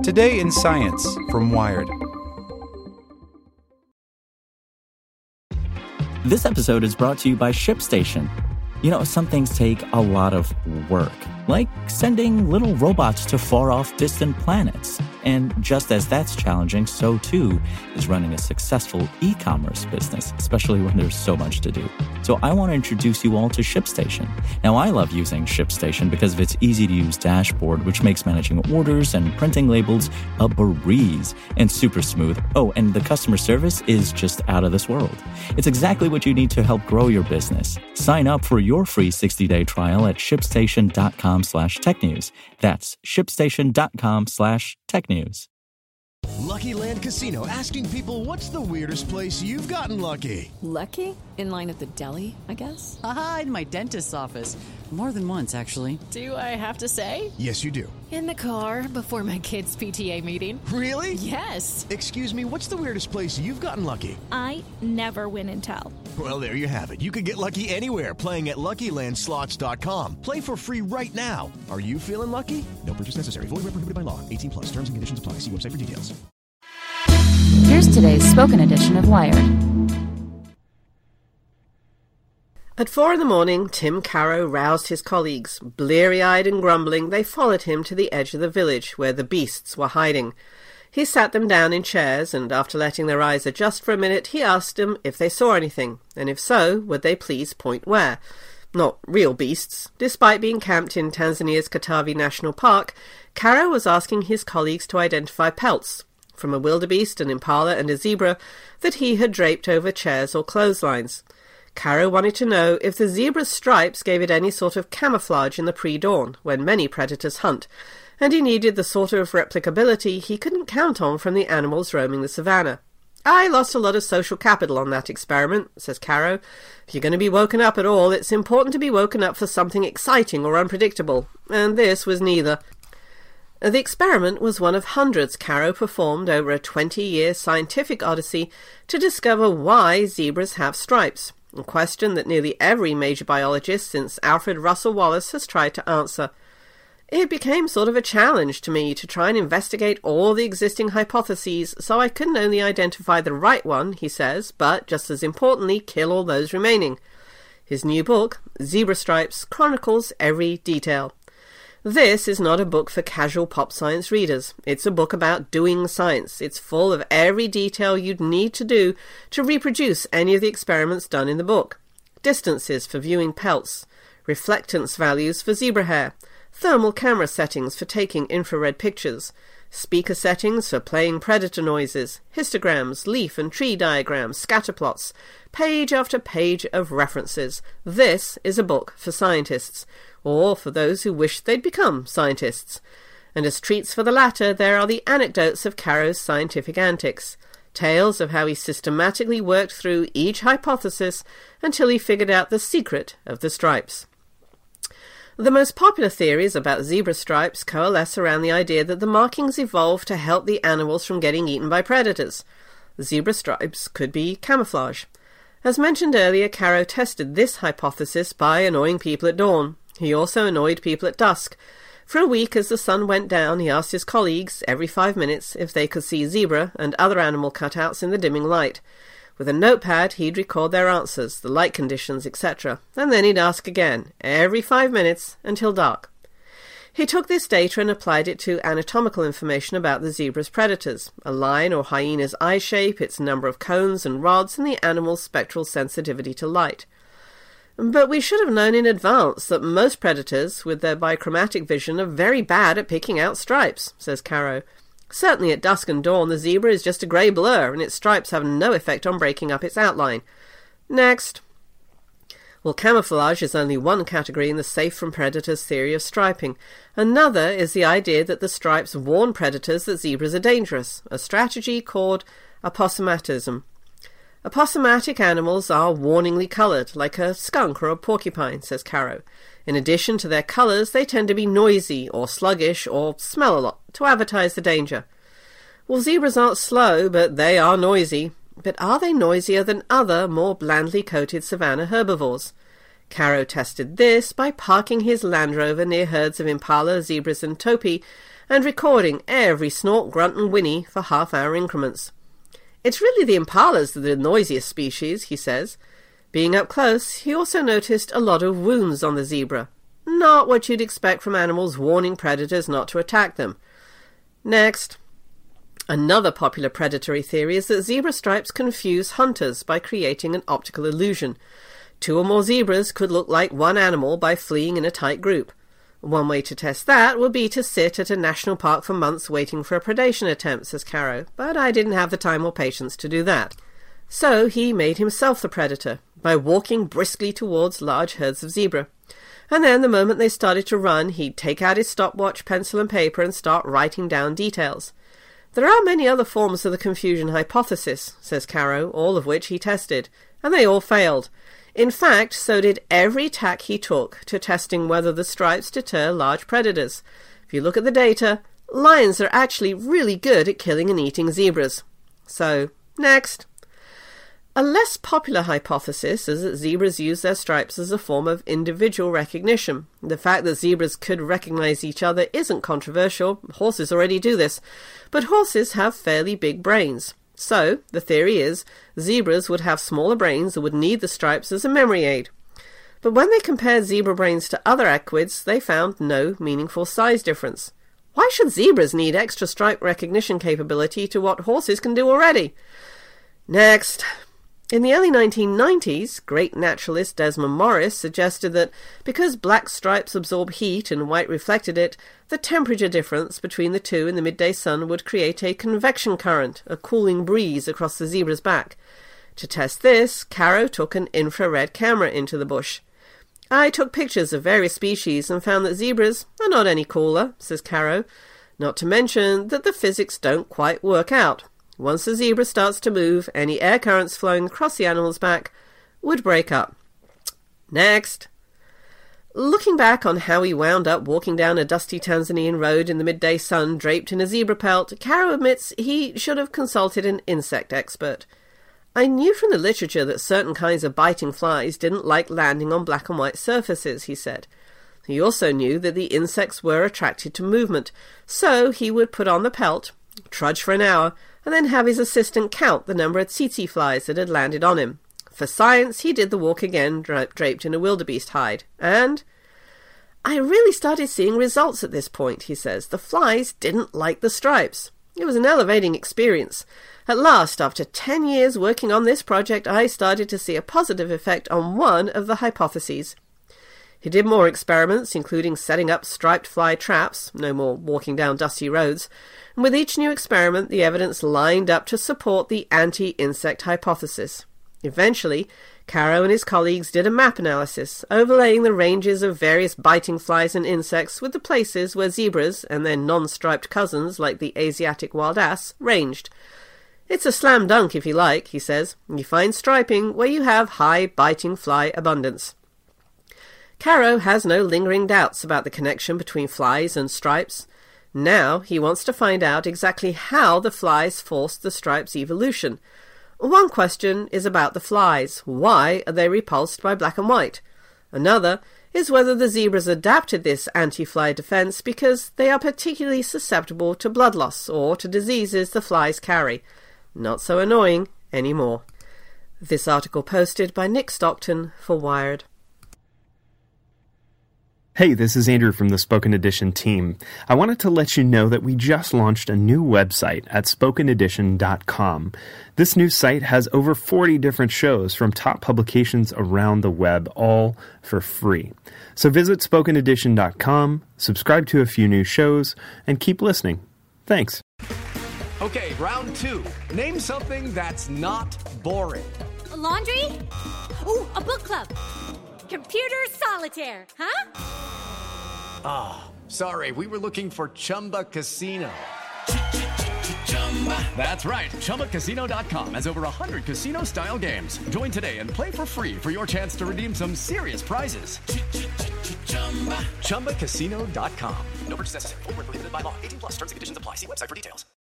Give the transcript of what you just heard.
Today in Science from Wired. This episode is brought to you by ShipStation. You know, some things take a lot of work, like sending little robots to far-off distant planets. And just as that's challenging, so too is running a successful e-commerce business, especially when there's so much to do. So I want to introduce you all to ShipStation. Now, I love using ShipStation because of its easy-to-use dashboard, which makes managing orders and printing labels a breeze and super smooth. Oh, and the customer service is just out of this world. It's exactly what you need to help grow your business. Sign up for your free 60-day trial at shipstation.com/technews. That's shipstation.com/technews. Lucky Land Casino, asking people, what's the weirdest place you've gotten lucky? Lucky? In line at the deli, I guess? Aha, in my dentist's office. More than once, actually. Do I have to say? Yes, you do. In the car before my kids' PTA meeting. Really? Yes. Excuse me, what's the weirdest place you've gotten lucky? I never win and tell. Well, there you have it. You can get lucky anywhere, playing at LuckyLandSlots.com. Play for free right now. Are you feeling lucky? No purchase necessary. Void where prohibited by law. 18+. Terms and conditions apply. See website for details. Here's today's spoken edition of Wired. At 4 a.m, Tim Carrow roused his colleagues. Bleary-eyed and grumbling, they followed him to the edge of the village, where the beasts were hiding. He sat them down in chairs, and after letting their eyes adjust for a minute, he asked them if they saw anything, and if so, would they please point where. Not real beasts. Despite being camped in Tanzania's Katavi National Park, Carrow was asking his colleagues to identify pelts, from a wildebeest, an impala, and a zebra, that he had draped over chairs or clotheslines. Carrow wanted to know if the zebra's stripes gave it any sort of camouflage in the pre-dawn, when many predators hunt, and he needed the sort of replicability he couldn't count on from the animals roaming the savannah. I lost a lot of social capital on that experiment, says Carrow. If you're going to be woken up at all, it's important to be woken up for something exciting or unpredictable, and this was neither. The experiment was one of hundreds Carrow performed over a 20-year scientific odyssey to discover why zebras have stripes, a question that nearly every major biologist since Alfred Russel Wallace has tried to answer. It became sort of a challenge to me to try and investigate all the existing hypotheses, so I couldn't only identify the right one, he says, but, just as importantly, kill all those remaining. His new book, Zebra Stripes, chronicles every detail. This is not a book for casual pop science readers. It's a book about doing science. It's full of every detail you'd need to do to reproduce any of the experiments done in the book. Distances for viewing pelts, reflectance values for zebra hair, thermal camera settings for taking infrared pictures, speaker settings for playing predator noises, histograms, leaf and tree diagrams, scatterplots, page after page of references. This is a book for scientists, or for those who wish they'd become scientists. And as treats for the latter, there are the anecdotes of Carrow's scientific antics, tales of how he systematically worked through each hypothesis until he figured out the secret of the stripes. The most popular theories about zebra stripes coalesce around the idea that the markings evolved to help the animals from getting eaten by predators. Zebra stripes could be camouflage. As mentioned earlier, Carrow tested this hypothesis by annoying people at dawn. He also annoyed people at dusk. For a week, as the sun went down, he asked his colleagues every 5 minutes if they could see zebra and other animal cutouts in the dimming light. With a notepad, he'd record their answers, the light conditions, etc., and then he'd ask again, every 5 minutes, until dark. He took this data and applied it to anatomical information about the zebra's predators, a lion or hyena's eye shape, its number of cones and rods, and the animal's spectral sensitivity to light. But we should have known in advance that most predators, with their bichromatic vision, are very bad at picking out stripes, says Carrow. Certainly at dusk and dawn, the zebra is just a grey blur, and its stripes have no effect on breaking up its outline. Next. Well, camouflage is only one category in the safe from predators theory of striping. Another is the idea that the stripes warn predators that zebras are dangerous, a strategy called aposematism. Aposematic animals are warningly coloured, like a skunk or a porcupine, says Carrow. In addition to their colours, they tend to be noisy or sluggish or smell a lot, to advertise the danger. Well, zebras aren't slow, but they are noisy. But are they noisier than other, more blandly coated savanna herbivores? Carrow tested this by parking his Land Rover near herds of impala, zebras and topi, and recording every snort, grunt and whinny for half-hour increments. It's really the impalas that are the noisiest species, he says. Being up close, he also noticed a lot of wounds on the zebra. Not what you'd expect from animals warning predators not to attack them. Next. Another popular predatory theory is that zebra stripes confuse hunters by creating an optical illusion. 2 or more zebras could look like one animal by fleeing in a tight group. One way to test that would be to sit at a national park for months waiting for a predation attempt, says Caro, but I didn't have the time or patience to do that. So he made himself the predator by walking briskly towards large herds of zebra. And then the moment they started to run, he'd take out his stopwatch, pencil and paper and start writing down details. There are many other forms of the confusion hypothesis, says Caro, all of which he tested, and they all failed. In fact, so did every tack he took to testing whether the stripes deter large predators. If you look at the data, lions are actually really good at killing and eating zebras. So, next. A less popular hypothesis is that zebras use their stripes as a form of individual recognition. The fact that zebras could recognize each other isn't controversial. Horses already do this. But horses have fairly big brains. So, the theory is, zebras would have smaller brains that would need the stripes as a memory aid. But when they compared zebra brains to other equids, they found no meaningful size difference. Why should zebras need extra stripe recognition capability to what horses can do already? Next. In the early 1990s, great naturalist Desmond Morris suggested that because black stripes absorb heat and white reflected it, the temperature difference between the two in the midday sun would create a convection current, a cooling breeze across the zebra's back. To test this, Caro took an infrared camera into the bush. I took pictures of various species and found that zebras are not any cooler, says Caro, not to mention that the physics don't quite work out. Once the zebra starts to move, any air currents flowing across the animal's back would break up. Next. Looking back on how he wound up walking down a dusty Tanzanian road in the midday sun draped in a zebra pelt, Caro admits he should have consulted an insect expert. I knew from the literature that certain kinds of biting flies didn't like landing on black and white surfaces, he said. He also knew that the insects were attracted to movement, so he would put on the pelt, trudge for an hour, and then have his assistant count the number of tsetse flies that had landed on him. For science, he did the walk again, draped in a wildebeest hide. And I really started seeing results at this point, he says. The flies didn't like the stripes. It was an elevating experience. At last, after 10 years working on this project, I started to see a positive effect on one of the hypotheses. He did more experiments, including setting up striped fly traps, no more walking down dusty roads, and with each new experiment the evidence lined up to support the anti-insect hypothesis. Eventually, Caro and his colleagues did a map analysis, overlaying the ranges of various biting flies and insects with the places where zebras, and their non-striped cousins like the Asiatic wild ass, ranged. It's a slam dunk if you like, he says. You find striping where you have high biting fly abundance. Caro has no lingering doubts about the connection between flies and stripes. Now he wants to find out exactly how the flies forced the stripes' evolution. One question is about the flies. Why are they repulsed by black and white? Another is whether the zebras adapted this anti-fly defense because they are particularly susceptible to blood loss or to diseases the flies carry. Not so annoying anymore. This article posted by Nick Stockton for Wired. Hey, this is Andrew from the Spoken Edition team. I wanted to let you know that we just launched a new website at spokenedition.com. This new site has over 40 different shows from top publications around the web, all for free. So visit spokenedition.com, subscribe to a few new shows, and keep listening. Thanks. Okay, round two. Name something that's not boring. A laundry? Ooh, a book club. Computer solitaire, huh? Ah, oh, sorry, we were looking for Chumba Casino. That's right, ChumbaCasino.com has over 100 casino-style games. Join today and play for free for your chance to redeem some serious prizes. ChumbaCasino.com. No purchase necessary. Void where prohibited by law. 18+ terms and conditions apply. See website for details.